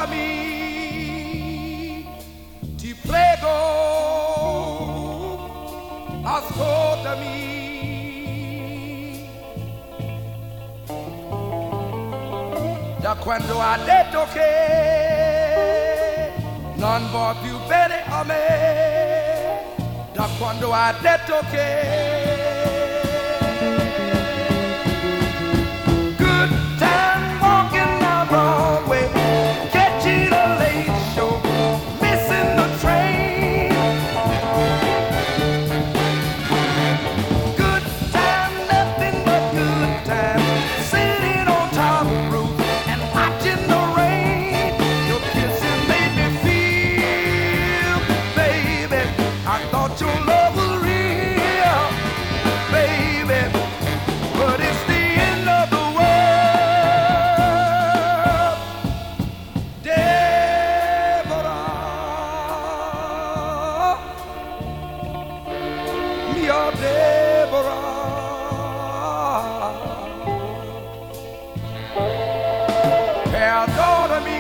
Ascoltami, ti prego, ascoltami. Da quando ha detto che non vuoi più bene a me, da quando ha detto che good time walking the wrong way, catching a late show, missing the train. Good time, nothing but good time, sitting on top of the roof and watching the rain. Your kissing made me feel, baby, I thought your love was real, baby, but it's the end of the world. Deborah, mia Deborah, perdonami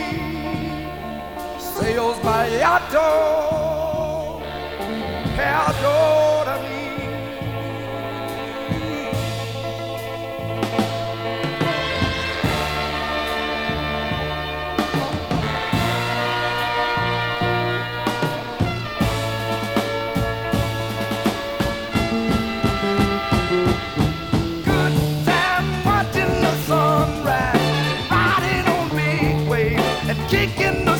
se ho sbagliato, perdonami. Good time watching the sunrise, riding on big waves and kicking the